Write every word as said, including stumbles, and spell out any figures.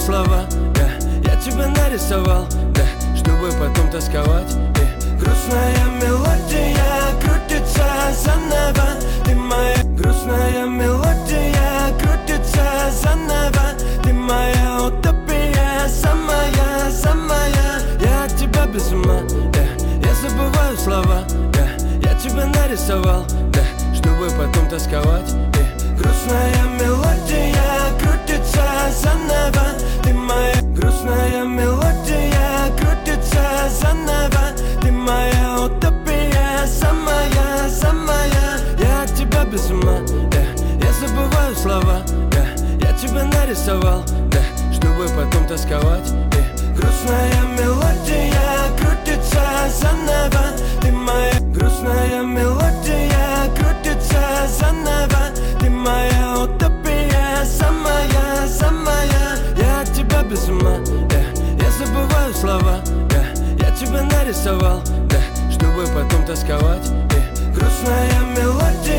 слова, да, я тебя нарисовал, да, чтобы потом тосковать. И грустная мелодия крутится заново. Ты моя грустная мелодия крутится заново. Ты моя утопия, самая, самая. Я от тебя без ума, да, я забываю слова, да, я тебя нарисовал, да, чтобы потом тосковать. И грустная мелодия крутится заново. Ты моя грустная мелодия крутится заново. Ты моя утопия, самая, самая. Я от тебя без ума, да, я забываю слова, да, я тебя нарисовал, да, чтобы потом тосковать. И грустная мелодия крутится заново. Ты моя грустная мелодия крутится заново. Ты моя утопия, самая, самая. Я от тебя без ума, да, я забываю слова, да, я тебя нарисовал, да, чтобы потом тосковать. И грустная мелодия